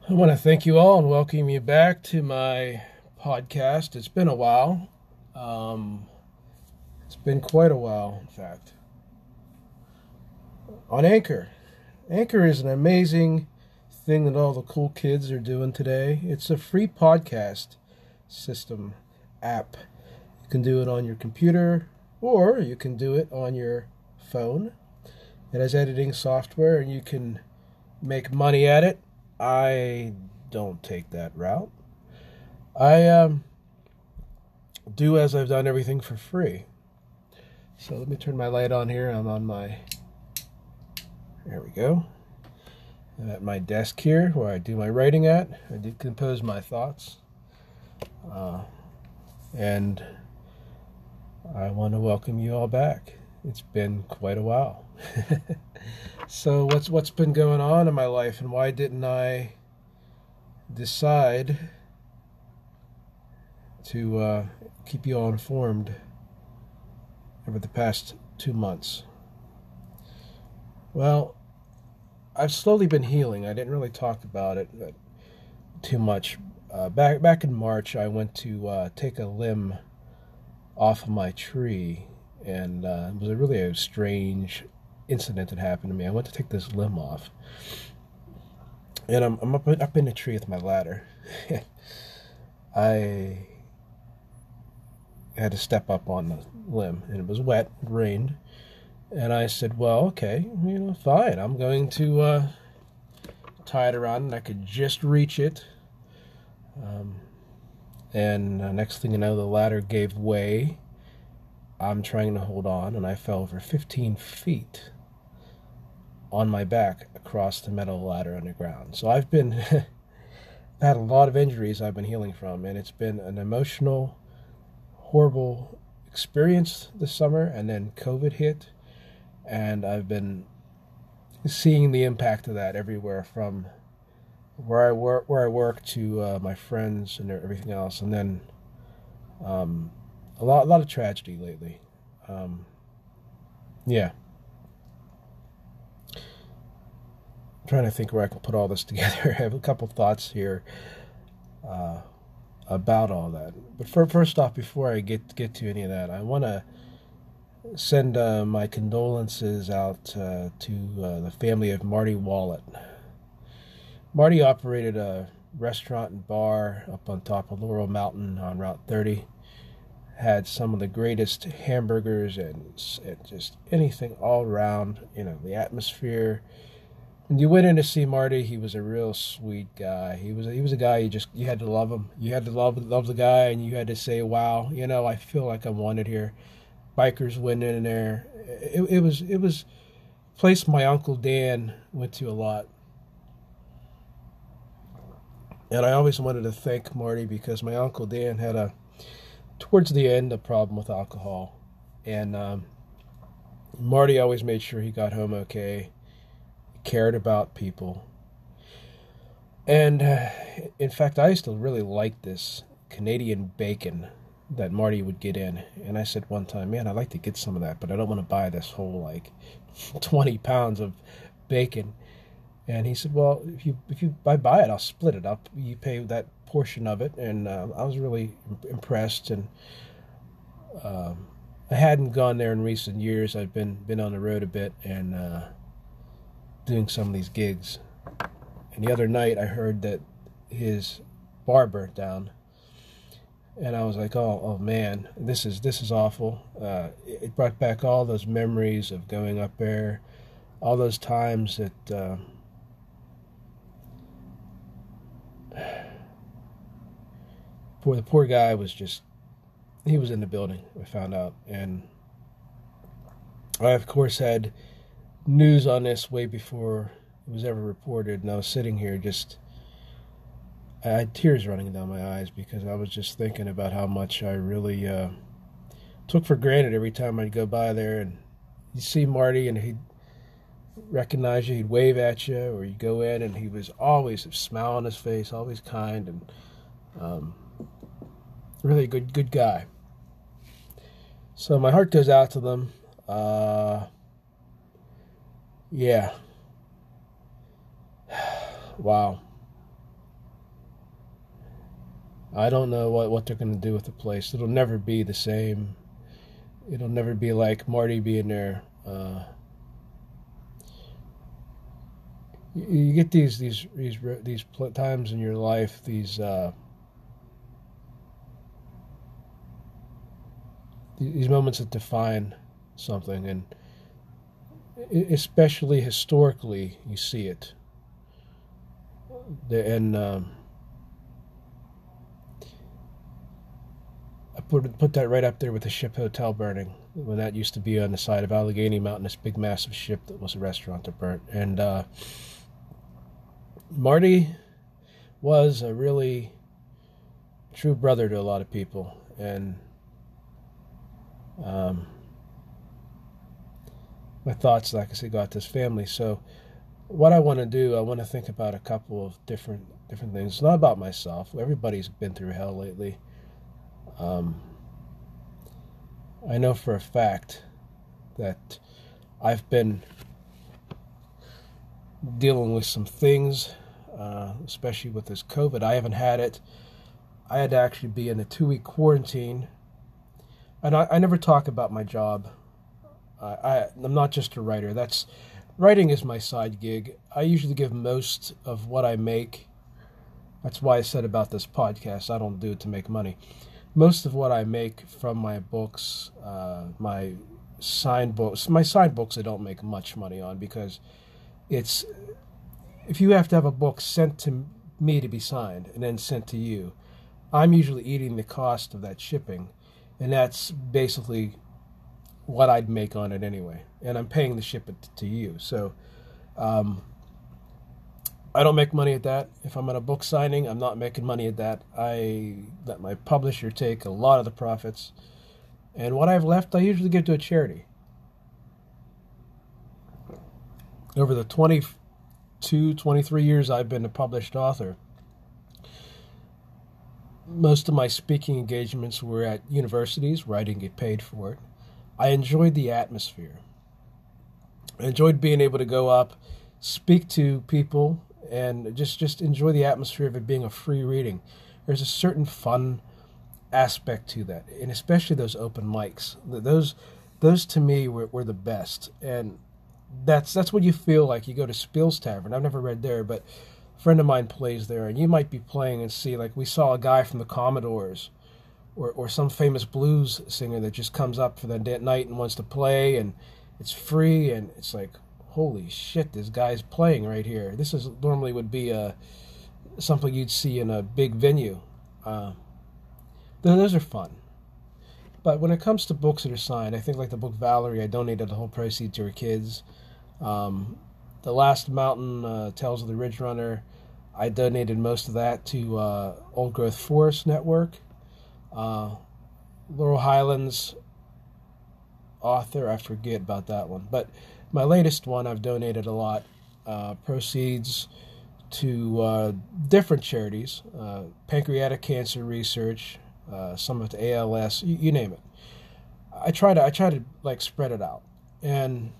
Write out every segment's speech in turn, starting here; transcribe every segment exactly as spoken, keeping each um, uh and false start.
I want to thank you all and welcome you back to my podcast. It's been a while. Um, it's been quite a while, in fact. On Anchor. Anchor is an amazing thing that all the cool kids are doing today. It's a free podcast system app. You can do it on your computer or you can do it on your phone. It has editing software and you can make money at it. I don't take that route. I um, do as I've done everything for free. So let me turn my light on here. I'm on my, there we go. I'm at my desk here where I do my writing at. I decompose my thoughts. Uh, and I want to welcome you all back. It's been quite a while. So what's what's been going on in my life, and why didn't I decide to uh, keep you all informed over the past two months? Well, I've slowly been healing. I didn't really talk about it too much. Uh, back back in March, I went to uh, take a limb off of my tree, and uh, it was a really a strange incident that happened to me. I went to take this limb off, and I'm, I'm up, up in the tree with my ladder. I had to step up on the limb, and it was wet, it rained, and I said, well, okay, you know, fine. I'm going to uh, tie it around, and I could just reach it. Um, and uh, next thing you know, the ladder gave way. I'm trying to hold on, and I fell over fifteen feet on my back across the metal ladder underground. So I've been had a lot of injuries I've been healing from, and it's been an emotional, horrible experience this summer, and then COVID hit, and I've been seeing the impact of that everywhere, from where I work, where I work to uh, my friends and everything else, and then um, a lot, a lot of tragedy lately. Um, yeah. Trying to think where I can put all this together. I have a couple thoughts here uh, about all that. But for, first off, before I get get to any of that, I want to send uh, my condolences out uh, to uh, the family of Marty Wallet. Marty operated a restaurant and bar up on top of Laurel Mountain on Route thirty. Had some of the greatest hamburgers and, and just anything all around. You know, the atmosphere. When you went in to see Marty, he was a real sweet guy. He was he was a guy you just you had to love him. You had to love love the guy, and you had to say, "Wow, you know, I feel like I'm wanted here." Bikers went in there. It, it was it was a place my Uncle Dan went to a lot, and I always wanted to thank Marty because my Uncle Dan had a towards the end a problem with alcohol, and um, Marty always made sure he got home okay. Cared about people. And uh, in fact, I used to really like this Canadian bacon that Marty would get in. And I said one time, man, I'd like to get some of that, but I don't want to buy this whole like twenty pounds of bacon. And he said, well, if you if you I buy it, I'll split it up. You pay that portion of it. And uh, I was really impressed. And um, I hadn't gone there in recent years. I've been been on the road a bit, and uh, doing some of these gigs. And the other night I heard that his bar burnt down, and I was like, oh, oh man, this is this is awful. Uh, it brought back all those memories of going up there, all those times that uh, poor the poor guy was just he was in the building. I found out, and I of course had news on this way before it was ever reported, and I was sitting here just I had tears running down my eyes because I was just thinking about how much I really uh, took for granted every time I'd go by there, and you see Marty and he'd recognize you, he'd wave at you, or you go in and he was always a smile on his face, always kind, and um, really a good good guy. So my heart goes out to them. Uh, Yeah. Wow. I don't know what, what they're going to do with the place. It'll never be the same. It'll never be like Marty being there. Uh, you, you get these these these these times in your life, these uh, these moments that define something, and especially historically, you see it. And um, I put put that right up there with the Ship Hotel burning, when that used to be on the side of Allegheny Mountain, this big massive ship that was a restaurant that burnt. And uh, Marty was a really true brother to a lot of people, and um, my thoughts, like I said, go out to his family. So what I want to do, I want to think about a couple of different different things. It's not about myself. Everybody's been through hell lately. Um, I know for a fact that I've been dealing with some things, uh, especially with this COVID. I haven't had it. I had to actually be in a two-week quarantine. And I, I never talk about my job. I, I, I'm not just a writer. That's writing is my side gig. I usually give most of what I make. That's why I said about this podcast, I don't do it to make money. Most of what I make from my books, uh, my signed books, my signed books I don't make much money on, because it's, if you have to have a book sent to me to be signed and then sent to you, I'm usually eating the cost of that shipping, and that's basically what I'd make on it anyway, and I'm paying to ship it to you. So um, I don't make money at that. If I'm at a book signing, I'm not making money at that. I let my publisher take a lot of the profits, and what I've left, I usually give to a charity. Over the twenty-two, twenty-three years I've been a published author, most of my speaking engagements were at universities where I didn't get paid for it. I enjoyed the atmosphere. I enjoyed being able to go up, speak to people, and just, just enjoy the atmosphere of it being a free reading. There's a certain fun aspect to that, and especially those open mics. Those, those to me were, were the best, and that's that's what you feel like. You go to Spiel's Tavern. I've never read there, but a friend of mine plays there, and you might be playing and see, like we saw a guy from the Commodores, or or some famous blues singer that just comes up for the night and wants to play, and it's free, and it's like, holy shit, this guy's playing right here. This is normally would be a something you'd see in a big venue. Uh, those are fun. But when it comes to books that are signed, I think like the book Valerie, I donated the whole proceeds to her kids. Um, the Last Mountain, uh, Tales of the Ridge Runner, I donated most of that to uh, Old Growth Forest Network. Uh, Laurel Highlands author, I forget about that one. But my latest one, I've donated a lot. Uh, proceeds to uh, different charities, uh, pancreatic cancer research, uh, some of the A L S, you, you name it. I try to I try to like spread it out, and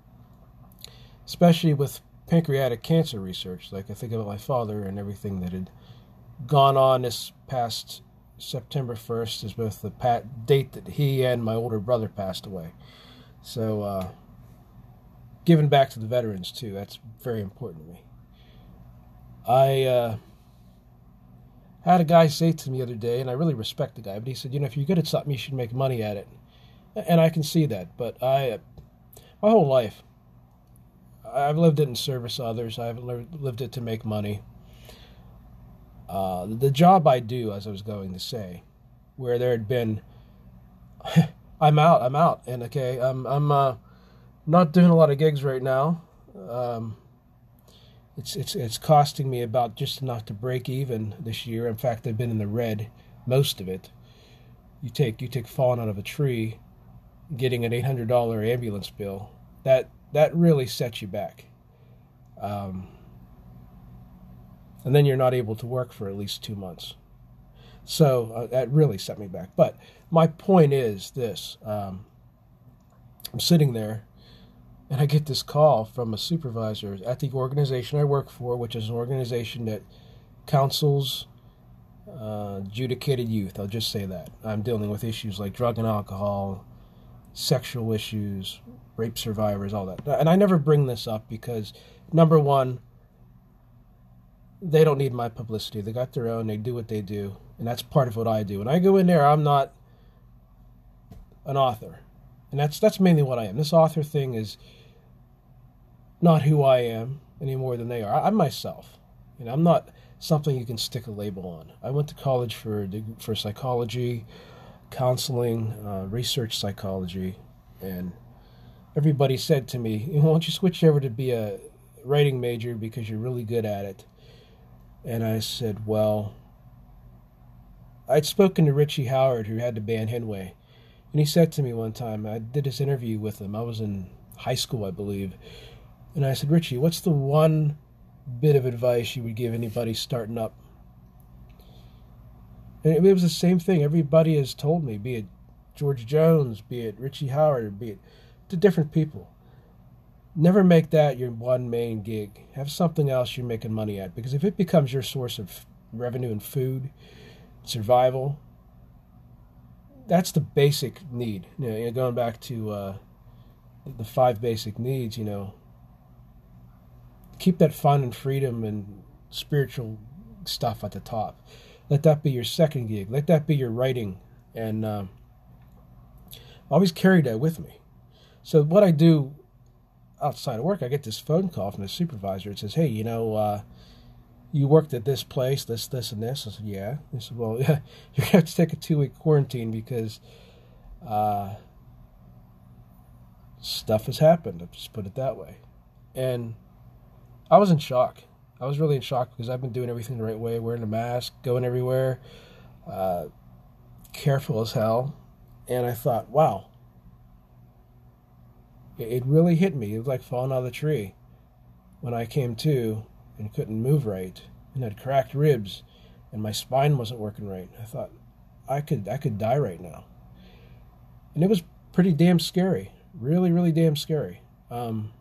especially with pancreatic cancer research, like I think about my father and everything that had gone on this past September first is both the pat date that he and my older brother passed away. So uh, giving back to the veterans too, that's very important to me. I uh, had a guy say to me the other day, and I really respect the guy, but he said, you know, if you're good at something, you should make money at it. And I can see that, but I, uh, my whole life, I've lived it in service to others. I've lived it to make money. Uh, the job I do, as I was going to say, where there had been, I'm out, I'm out, and okay, I'm I'm uh, not doing a lot of gigs right now. Um, it's it's it's costing me about just enough to break even this year. In fact, I've been in the red most of it. You take you take falling out of a tree, getting an eight hundred dollar ambulance bill. That that really sets you back. Um, and then you're not able to work for at least two months. So uh, that really set me back. But my point is this. Um, I'm sitting there, and I get this call from a supervisor at the organization I work for, which is an organization that counsels uh, adjudicated youth. I'll just say that. I'm dealing with issues like drug and alcohol, sexual issues, rape survivors, all that. And I never bring this up because, number one, they don't need my publicity. They got their own. They do what they do. And that's part of what I do. When I go in there, I'm not an author. And that's that's mainly what I am. This author thing is not who I am any more than they are. I'm myself. You know, I'm not something you can stick a label on. I went to college for for psychology, counseling, uh, research psychology, and everybody said to me, "Why don't you switch over to be a writing major because you're really good at it?" And I said, well, I'd spoken to Richie Howard, who had the band Henway, and he said to me one time, I did this interview with him, I was in high school, I believe, and I said, Richie, what's the one bit of advice you would give anybody starting up? And it was the same thing everybody has told me, be it George Jones, be it Richie Howard, be it to different people. Never make that your one main gig. Have something else you're making money at. Because if it becomes your source of revenue and food, survival, that's the basic need. You know, going back to uh, the five basic needs, you know, keep that fun and freedom and spiritual stuff at the top. Let that be your second gig. Let that be your writing. And uh, always carry that with me. So what I do outside of work, I get this phone call from the supervisor. It says, hey, you know, uh, you worked at this place, this, this, and this. I said, yeah. He said, well, yeah, you're going to have to take a two-week quarantine because uh, stuff has happened. I'll just put it that way. And I was in shock. I was really in shock because I've been doing everything the right way, wearing a mask, going everywhere, uh, careful as hell. And I thought, wow. It really hit me. It was like falling out of the tree when I came to and couldn't move right and had cracked ribs and my spine wasn't working right. I thought I could I could die right now. And it was pretty damn scary. Really, really damn scary. Um,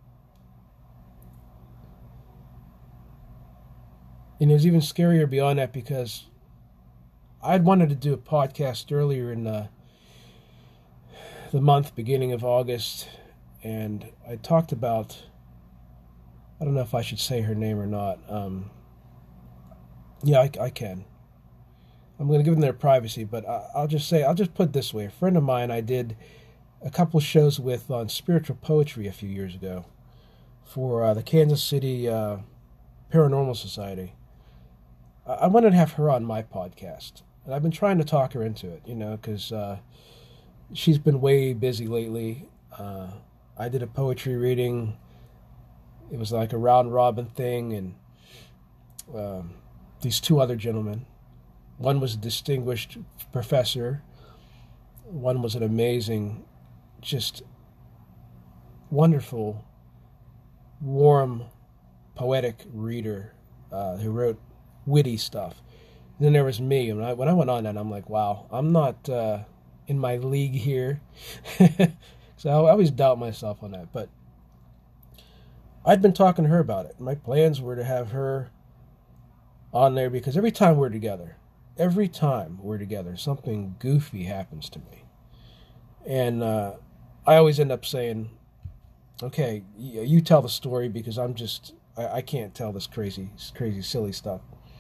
and it was even scarier beyond that because I'd wanted to do a podcast earlier in the, the month, beginning of August. And I talked about, I don't know if I should say her name or not. Um, yeah, I, I can. I'm going to give them their privacy, but I, I'll just say, I'll just put it this way. A friend of mine I did a couple shows with on spiritual poetry a few years ago for uh, the Kansas City uh, Paranormal Society. I, I wanted to have her on my podcast. And I've been trying to talk her into it, you know, because uh, she's been way busy lately. Uh, I did a poetry reading. It was like a round robin thing, and um, these two other gentlemen. One was a distinguished professor. One was an amazing, just wonderful, warm, poetic reader uh, who wrote witty stuff. And then there was me, and when I, when I went on that, I'm like, wow, I'm not uh, in my league here. So I always doubt myself on that. But I'd been talking to her about it. My plans were to have her on there because every time we're together, every time we're together, something goofy happens to me. And uh, I always end up saying, okay, you tell the story because I'm just, I, I can't tell this crazy, crazy, silly stuff.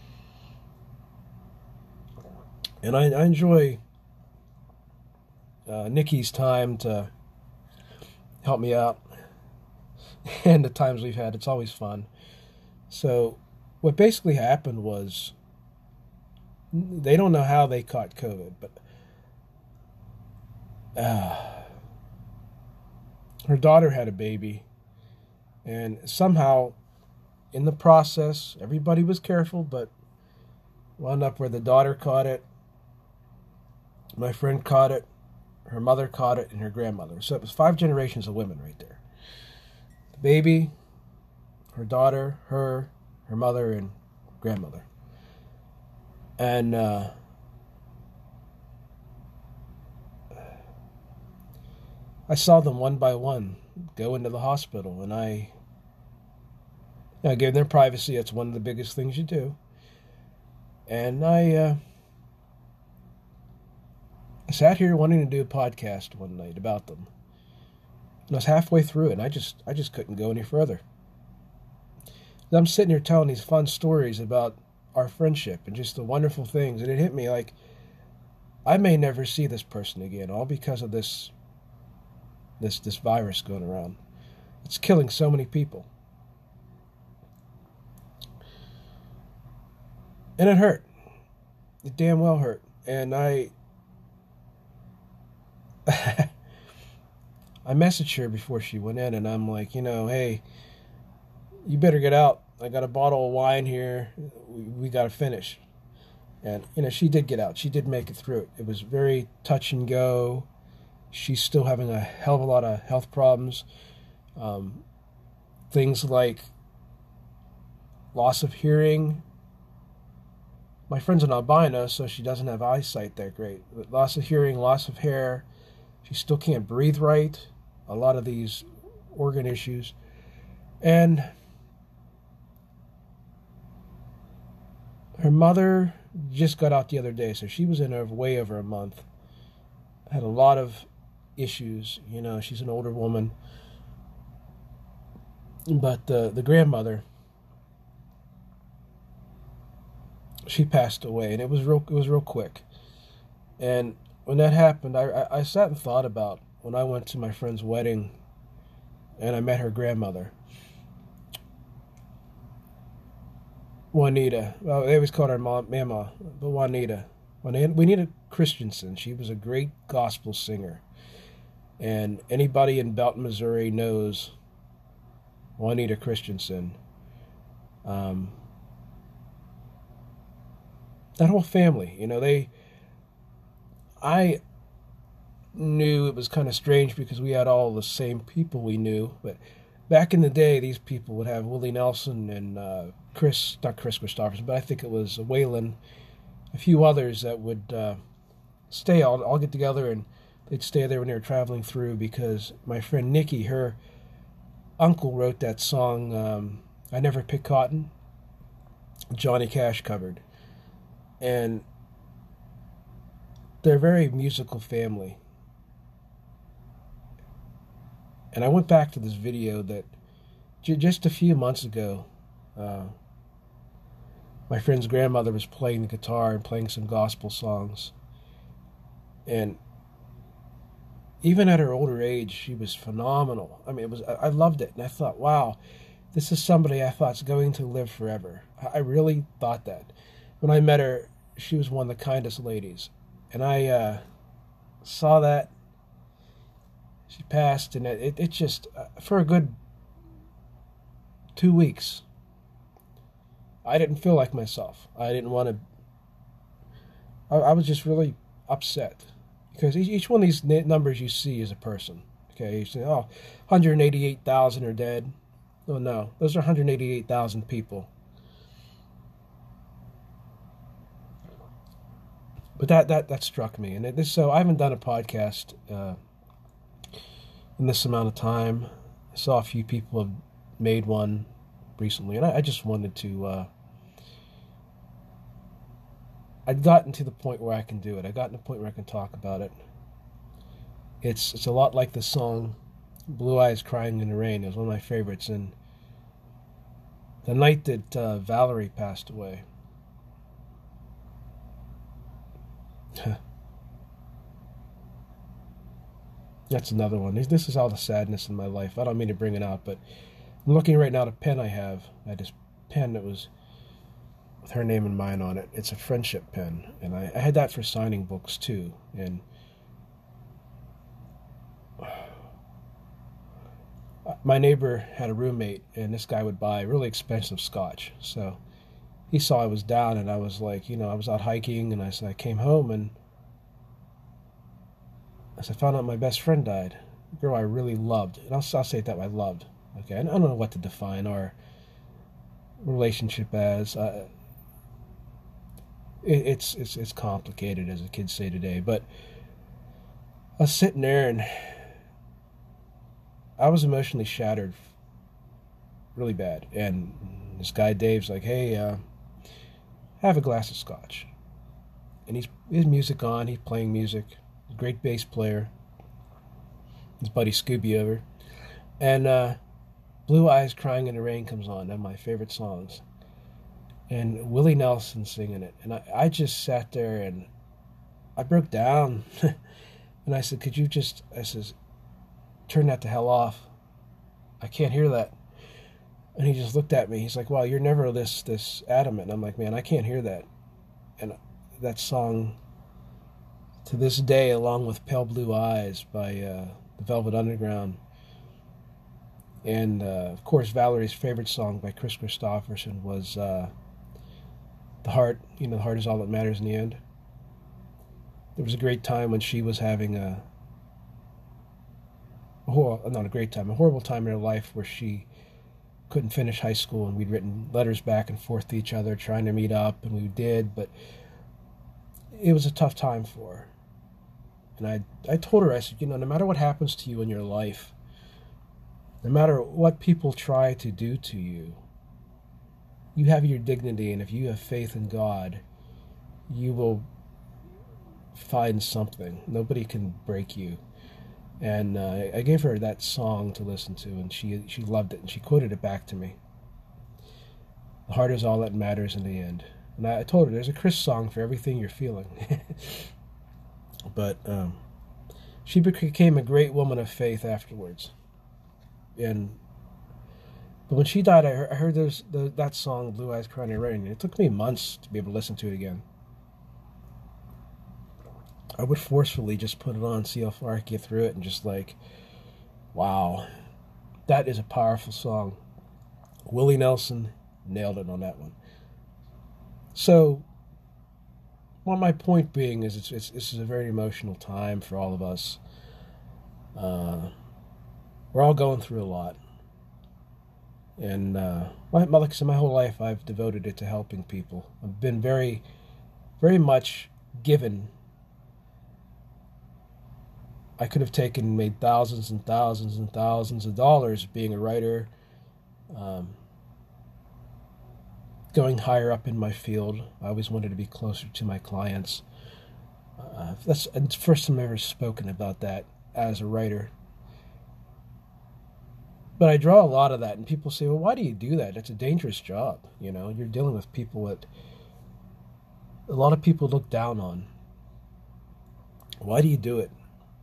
And I, I enjoy uh, Nikki's time to help me out, and the times we've had, it's always fun. So what basically happened was they don't know how they caught COVID, but uh, her daughter had a baby, and somehow in the process, everybody was careful, but wound up where the daughter caught it, my friend caught it, her mother caught it, and her grandmother. So it was five generations of women right there. The baby, her daughter, her, her mother, and grandmother. And uh, I saw them one by one go into the hospital, and I, I gave them their privacy. That's one of the biggest things you do. And I, uh, I sat here wanting to do a podcast one night about them. And I was halfway through it, and I just, I just couldn't go any further. I'm sitting here telling these fun stories about our friendship and just the wonderful things, and it hit me like I may never see this person again, all because of this, this, this virus going around. It's killing so many people. And it hurt. It damn well hurt. And I I messaged her before she went in, and I'm like, you know, hey, you better get out. I got a bottle of wine here. We, we got to finish. And, you know, she did get out. She did make it through it. It was very touch and go. She's still having a hell of a lot of health problems. Um, things like loss of hearing. My friend's an albino, so she doesn't have eyesight that great. But loss of hearing, loss of hair. She still can't breathe right. A lot of these organ issues. And her mother just got out the other day, so she was in over way over a month. Had a lot of issues. You know, she's an older woman. But the, the grandmother, she passed away, and it was real. It was real quick. And when that happened, I, I I sat and thought about when I went to my friend's wedding, and I met her grandmother, Juanita. Well, they always called her mom, Mama, but Juanita. Juanita Christensen. She was a great gospel singer, and anybody in Belton, Missouri, knows Juanita Christensen. Um. That whole family, you know, they, I knew it was kind of strange because we had all the same people we knew, but back in the day, these people would have Willie Nelson and uh, Chris, not Chris Christopherson, but I think it was Waylon, a few others that would uh, stay, all, all get together, and they'd stay there when they were traveling through, because my friend Nikki, her uncle wrote that song, um, I Never Pick Cotton, Johnny Cash covered. And they're a very musical family. And I went back to this video that j- just a few months ago, uh, my friend's grandmother was playing the guitar and playing some gospel songs. And even at her older age, she was phenomenal. I mean, it was I, I loved it. And I thought, wow, this is somebody I thought's going to live forever. I, I really thought that. When I met her, she was one of the kindest ladies. And I uh, saw that. She passed, and it, it just, uh, for a good two weeks, I didn't feel like myself. I didn't want to, I, I was just really upset. Because each, each one of these numbers you see is a person. Okay, you say, oh, one hundred eighty-eight thousand are dead. Oh, no, those are one hundred eighty-eight thousand people. But that, that, that struck me. And it, this, so I haven't done a podcast uh, in this amount of time. I saw a few people have made one recently, and I, I just wanted to... Uh, I'd gotten to the point where I can do it. I'd gotten to the point where I can talk about it. It's it's a lot like the song Blue Eyes Crying in the Rain. It was one of my favorites. And the night that uh, Valerie passed away, that's another one. This is all the sadness in my life. I don't mean to bring it out, but I'm looking right now at a pen I have. I had this pen that was with her name and mine on it. It's a friendship pen, and I, I had that for signing books too. And my neighbor had a roommate, and this guy would buy really expensive scotch. So he saw I was down, and I was like, you know, I was out hiking, and I said I came home, and as I found out my best friend died, a girl I really loved, and I'll, I'll say it that way, I loved. Okay, I don't know what to define our relationship as. Uh, it, it's it's it's complicated, as the kids say today. But I was sitting there, and I was emotionally shattered, really bad. And this guy Dave's like, "Hey, uh, have a glass of scotch. And he's his music on, he's playing music, great bass player, his buddy Scooby over. And uh, Blue Eyes Crying in the Rain comes on, one of my favorite songs. And Willie Nelson singing it. And I, I just sat there and I broke down. And I said, could you just, I says, turn that the hell off. I can't hear that. And he just looked at me. He's like, wow, you're never this this adamant. And I'm like, man, I can't hear that. And that song, to this day, along with Pale Blue Eyes by uh, the Velvet Underground, and uh, of course Valerie's favorite song by Chris Christopherson was uh, The Heart. You know, the heart is all that matters in the end. There was a great time when she was having a, a hor- not a great time, a horrible time in her life where she couldn't finish high school, and we'd written letters back and forth to each other trying to meet up, and we did, but it was a tough time for her. And I I told her, I said, you know, no matter what happens to you in your life, no matter what people try to do to you, you have your dignity, and if you have faith in God, you will find something. Nobody can break you. And uh, I gave her that song to listen to, and she she loved it, and she quoted it back to me. The heart is all that matters in the end. And I, I told her, there's a Chris song for everything you're feeling. But um, she became a great woman of faith afterwards. And but when she died, I heard, I heard those, the, that song, Blue Eyes Crying in the Rain. It took me months to be able to listen to it again. I would forcefully just put it on, see how far I could get through it, and just like, wow, that is a powerful song. Willie Nelson nailed it on that one. So, well, my point being is it's, it's this is a very emotional time for all of us. Uh, we're all going through a lot. And uh, my, my, like I said, my whole life I've devoted it to helping people. I've been very, very much given. I could have taken and made thousands and thousands and thousands of dollars being a writer, um, going higher up in my field. I always wanted to be closer to my clients. Uh, that's the first time I've ever spoken about that as a writer. But I draw a lot of that, and people say, well, why do you do that? It's a dangerous job. You know, you're dealing with people that a lot of people look down on. Why do you do it?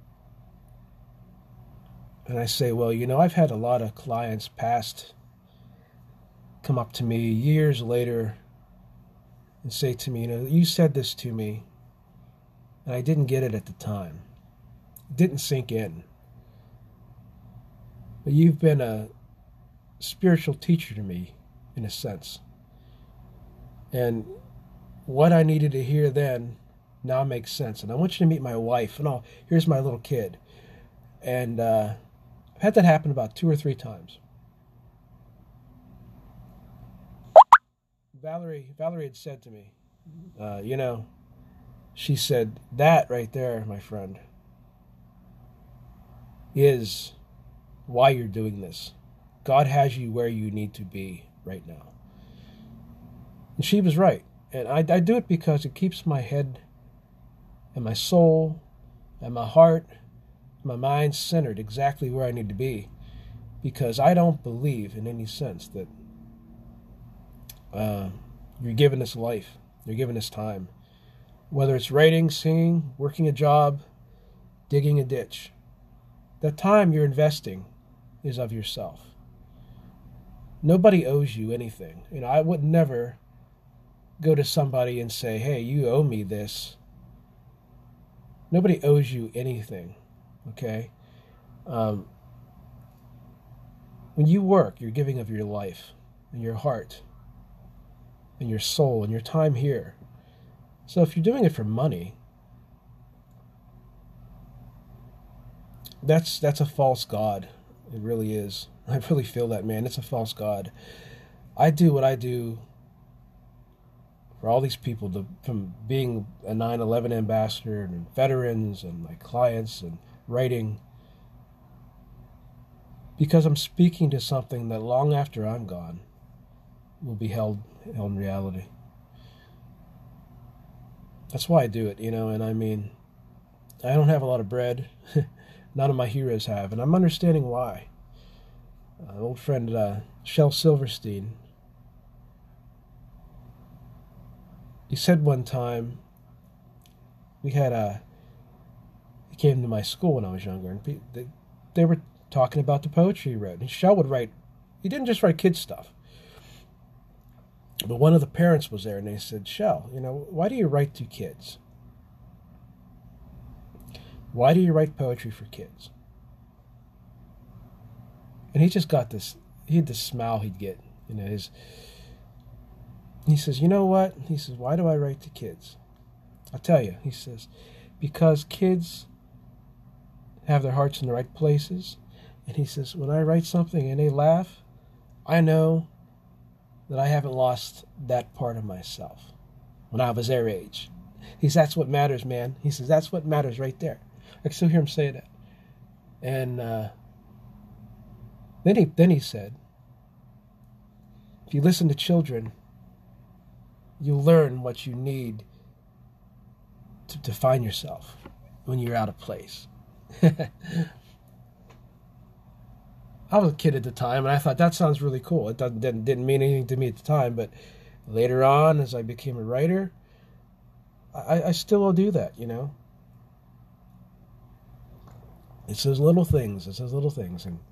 And I say, well, you know, I've had a lot of clients past come up to me years later and say to me, you know, you said this to me, and I didn't get it at the time. It didn't sink in. But you've been a spiritual teacher to me, in a sense. And what I needed to hear then now makes sense. And I want you to meet my wife. And oh, here's my little kid. And uh, I've had that happen about two or three times. Valerie, Valerie had said to me, uh, you know, she said, that right there, my friend, is why you're doing this. God has you where you need to be right now. And she was right. And I, I do it because it keeps my head and my soul and my heart, my mind centered exactly where I need to be. Because I don't believe in any sense that uh, you're given this life, you're given this time. Whether it's writing, singing, working a job, digging a ditch. The time you're investing is of yourself. Nobody owes you anything. You know, I would never go to somebody and say, hey, you owe me this. Nobody owes you anything, okay? Um, when you work, you're giving of your life and your heart and your soul and your time here. So if you're doing it for money, that's that's a false god. It really is. I really feel that, man. It's a false god. I do what I do for all these people, to, from being a nine eleven ambassador and veterans and my clients and writing, because I'm speaking to something that long after I'm gone will be held, held in reality. that's why I do it, you know. And I mean, I don't have a lot of bread. None of my heroes have, and I'm understanding why. Uh, old friend uh, Shel Silverstein, he said one time, we had a, he came to my school when I was younger, and they, they were talking about the poetry he wrote. And Shel would write, he didn't just write kid stuff. But one of the parents was there, and they said, Shel, you know, why do you write to kids? Why do you write poetry for kids? And he just got this, he had this smile he'd get, you know, his, he says, you know what? He says, why do I write to kids? I'll tell you, he says, because kids have their hearts in the right places. And he says, when I write something and they laugh, I know that I haven't lost that part of myself when I was their age. He says, that's what matters, man. He says, that's what matters right there. I can still hear him say that. And uh, then he then he said, if you listen to children, you'll learn what you need to define yourself when you're out of place. I was a kid at the time, and I thought, that sounds really cool. It didn't, didn't mean anything to me at the time, but later on, as I became a writer, I, I still will do that, you know? It's those little things. It's those little things. And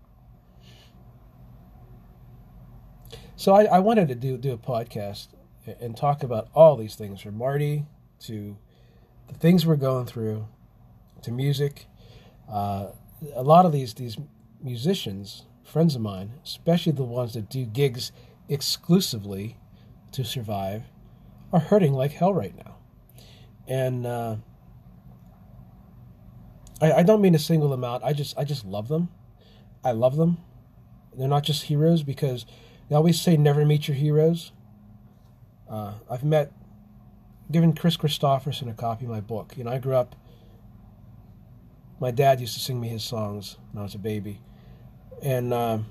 so I, I wanted to do, do a podcast and talk about all these things, from Marty to the things we're going through to music. Uh, a lot of these these musicians, friends of mine, especially the ones that do gigs exclusively to survive, are hurting like hell right now. And uh, I, I don't mean to single them out. I just I just love them. I love them. They're not just heroes, because they always say never meet your heroes. Uh, I've met, given Chris Christopherson a copy of my book. You know, I grew up, my dad used to sing me his songs when I was a baby. And um,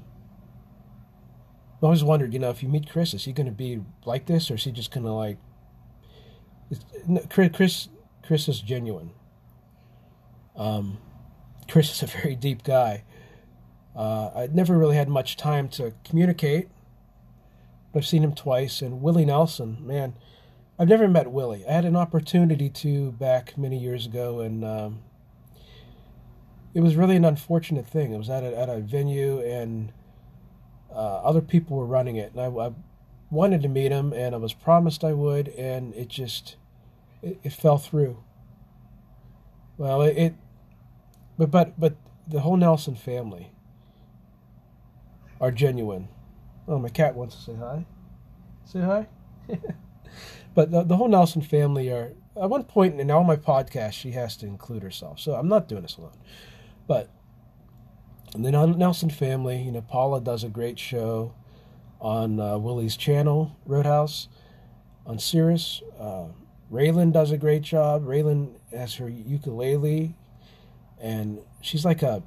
I always wondered, you know, if you meet Chris, is he going to be like this, or is he just going to like... Chris, Chris, Chris is genuine. Um, Chris is a very deep guy. Uh, I'd never really had much time to communicate. I've seen him twice. And Willie Nelson, man, I've never met Willie. I had an opportunity to back many years ago, and um, it was really an unfortunate thing. It was at a, at a venue, and uh, other people were running it, and I, I wanted to meet him, and I was promised I would, and it just it, it fell through. Well, it, it but but but the whole Nelson family are genuine. Oh, my cat wants to say hi. Say hi. But the, the whole Nelson family are, at one point in all my podcasts, she has to include herself. So I'm not doing this alone. But the Nelson family, you know, Paula does a great show on uh, Willie's channel, Roadhouse, on Sirius. Uh, Raylan does a great job. Raylan has her ukulele, and she's like a,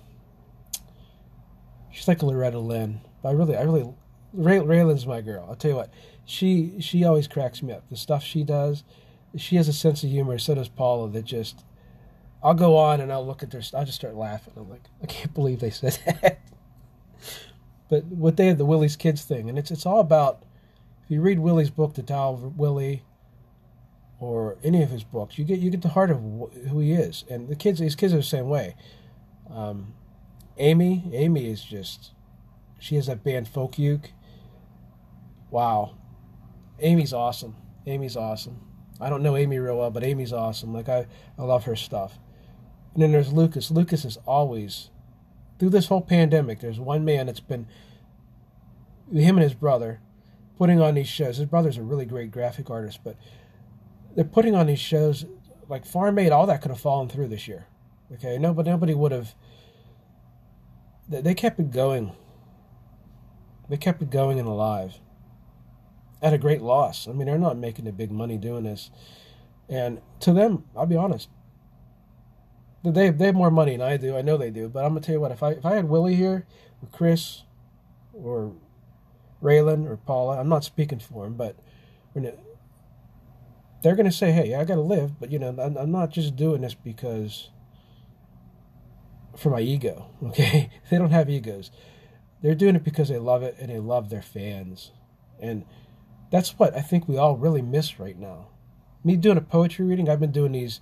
she's like a Loretta Lynn. But I really, I really, Ray, Raylan's my girl. I'll tell you what, she she always cracks me up. The stuff she does, she has a sense of humor. So does Paula. That just, I'll go on and I'll look at their, I'll just start laughing. I'm like, I can't believe they said that. But what they have, the Willie's Kids thing, and it's it's all about, if you read Willie's book, The Tao of Willie, or any of his books, you get you get the heart of who he is. And the kids, his kids are the same way. Um, Amy, Amy is just, she has that band Folk Uke. Wow. Amy's awesome. Amy's awesome. I don't know Amy real well, but Amy's awesome. Like, I, I love her stuff. And then there's Lucas. Lucas is always, through this whole pandemic, there's one man that's been, him and his brother, putting on these shows. His brother's a really great graphic artist, but they're putting on these shows, like Farm Aid, all that could have fallen through this year. Okay, nobody, nobody would have, they kept it going. They kept it going and alive at a great loss. I mean, they're not making the big money doing this. And to them, I'll be honest, they they have more money than I do. I know they do. But I'm going to tell you what, if I if I had Willie here, or Chris, or Raylan, or Paula, I'm not speaking for him, but they're going to say, hey, I got to live, but, you know, I'm, I'm not just doing this because for my ego, okay? They don't have egos. They're doing it because they love it and they love their fans. And that's what I think we all really miss right now. Me doing a poetry reading, I've been doing these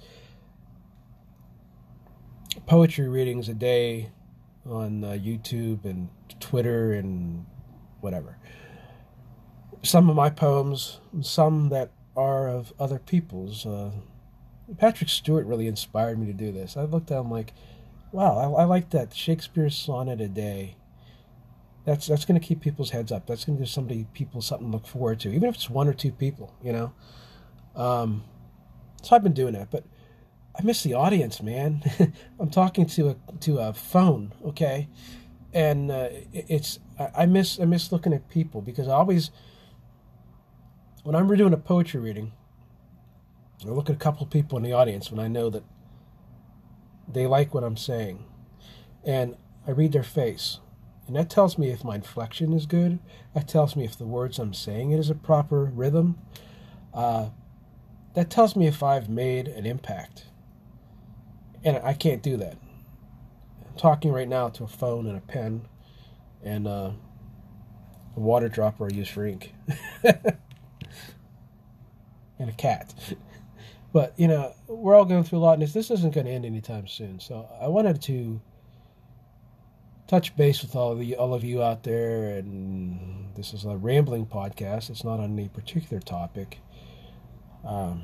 poetry readings a day on uh, YouTube and Twitter and whatever. Some of my poems, some that are of other people's. Uh, Patrick Stewart really inspired me to do this. I looked at him like, wow, I, I like that Shakespeare's sonnet a day. That's that's going to keep people's heads up. That's going to give somebody people something to look forward to, even if it's one or two people, you know. Um, so I've been doing that, but I miss the audience, man. I'm talking to a to a phone, okay, and uh, it, it's I, I miss I miss looking at people because I always, when I'm doing a poetry reading, I look at a couple of people in the audience when I know that they like what I'm saying, and I read their face. And that tells me if my inflection is good. That tells me if the words I'm saying it is a proper rhythm. Uh, that tells me if I've made an impact. And I can't do that. I'm talking right now to a phone and a pen and uh, a water dropper I use for ink. And a cat. But, you know, we're all going through a lot, and this, this isn't going to end anytime soon. So I wanted to touch base with all the all of you out there, and this is a rambling podcast. It's not on any particular topic. Um,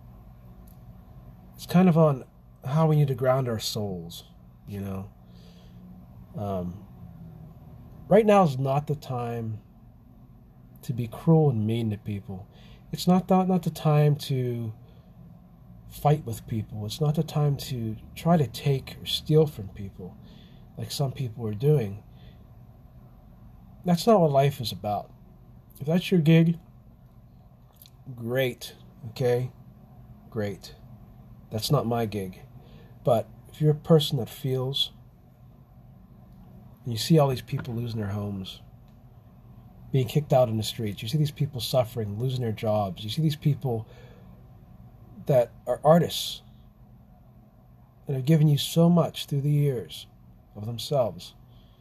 it's kind of on how we need to ground our souls, you know. Um, right now is not the time to be cruel and mean to people. It's not the, not the time to fight with people. It's not the time to try to take or steal from people, like some people are doing. That's not what life is about. If that's your gig, great, okay? Great. That's not my gig. But if you're a person that feels, and you see all these people losing their homes, being kicked out in the streets, you see these people suffering, losing their jobs, you see these people that are artists that have given you so much through the years of themselves.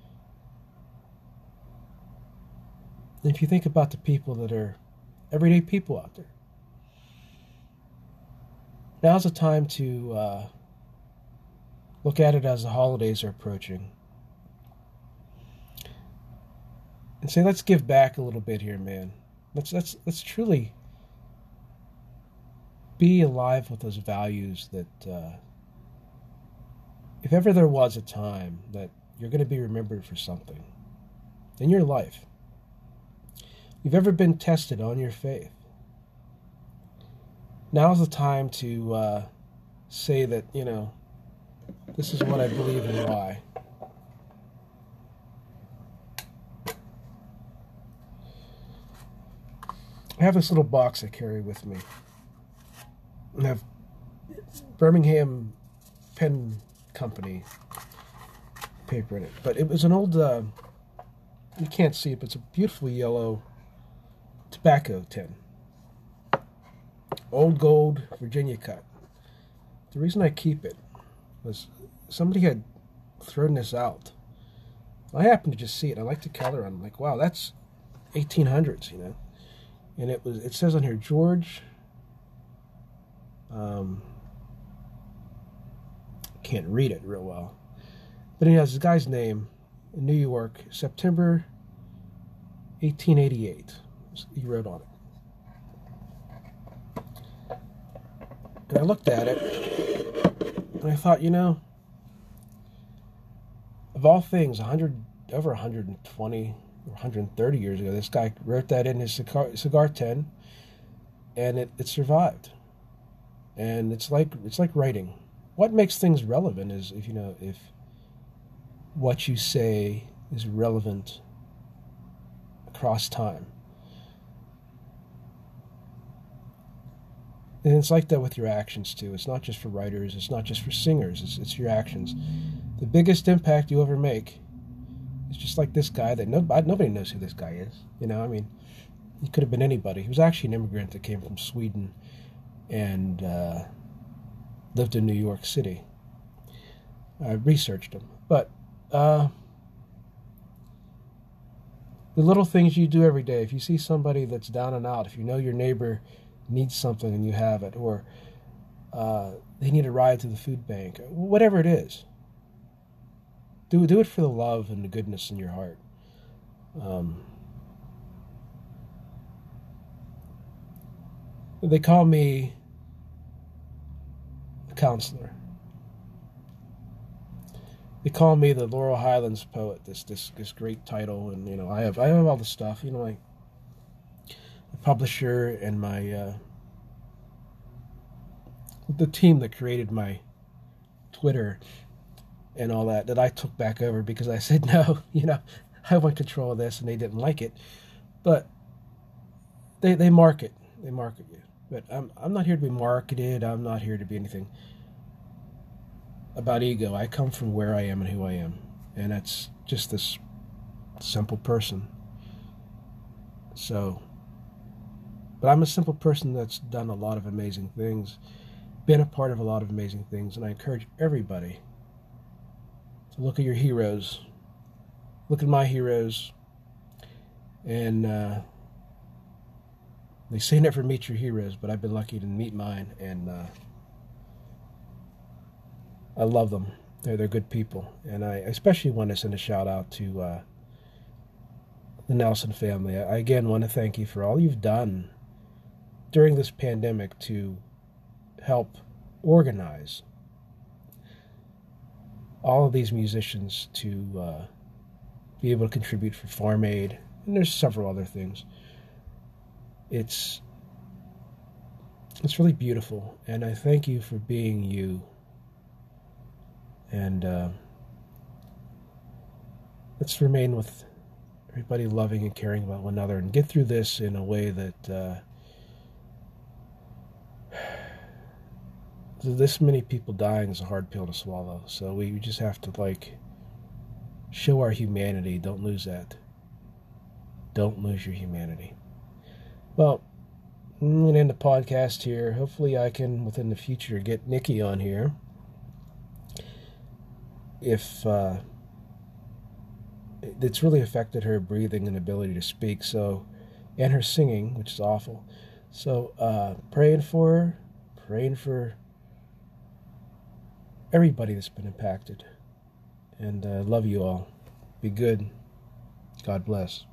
And if you think about the people that are everyday people out there, now's the time to uh, look at it as the holidays are approaching and say, let's give back a little bit here, man. Let's let's let's truly be alive with those values that uh, if ever there was a time that you're going to be remembered for something in your life, you've ever been tested on your faith, now's the time to uh, say that, you know, this is what I believe and why. I have this little box I carry with me. I have Birmingham Pen Company paper in it. But it was an old, uh, you can't see it, but it's a beautiful yellow tobacco tin. Old gold Virginia cut. The reason I keep it was somebody had thrown this out. I happened to just see it. I like the color. I'm like, wow, that's eighteen hundreds, you know. And it was. It says on here, George. Um, can't read it real well, but it has the guy's name in New York, September eighteen eighty-eight. He wrote on it, and I looked at it, and I thought, you know, of all things, one hundred over one hundred twenty or one hundred thirty years ago, this guy wrote that in his cigar, cigar tin, and it, it survived. And it's like it's like writing. What makes things relevant is if you know if what you say is relevant across time. And it's like that with your actions too. It's not just for writers. It's not just for singers. It's it's your actions. The biggest impact you ever make is just like this guy that nobody nobody knows who this guy is. You know, I mean, he could have been anybody. He was actually an immigrant that came from Sweden. and uh, lived in New York City. I researched him. But uh, the little things you do every day, if you see somebody that's down and out, if you know your neighbor needs something and you have it, or uh, they need a ride to the food bank, whatever it is, do, do it for the love and the goodness in your heart. Um, they call me a counselor. They call me the Laurel Highlands poet. This this this great title, and you know I have I have all the stuff. You know, my, my publisher and my uh, the team that created my Twitter and all that that I took back over because I said no. You know, I want control of this, and they didn't like it. But they they market they market you. But I'm I'm not here to be marketed. I'm not here to be anything about ego. I come from where I am and who I am, and that's just this simple person. So, but I'm a simple person that's done a lot of amazing things, been a part of a lot of amazing things, and I encourage everybody to look at your heroes, look at my heroes, and uh, they say never meet your heroes, but I've been lucky to meet mine, and uh, I love them. They're, they're good people. And I especially want to send a shout out to uh, the Nelson family. I again want to thank you for all you've done during this pandemic to help organize all of these musicians to uh, be able to contribute for Farm Aid. And there's several other things. It's, it's really beautiful. And I thank you for being you. And uh, let's remain with everybody loving and caring about one another and get through this in a way that uh, this many people dying is a hard pill to swallow. So we just have to, like, show our humanity. Don't lose that. Don't lose your humanity. Well, I'm going to end the podcast here. Hopefully I can, within the future, get Nikki on here. If uh, it's really affected her breathing and ability to speak, so, and her singing, which is awful. So uh, praying for her, praying for everybody that's been impacted. And I uh, love you all. Be good. God bless.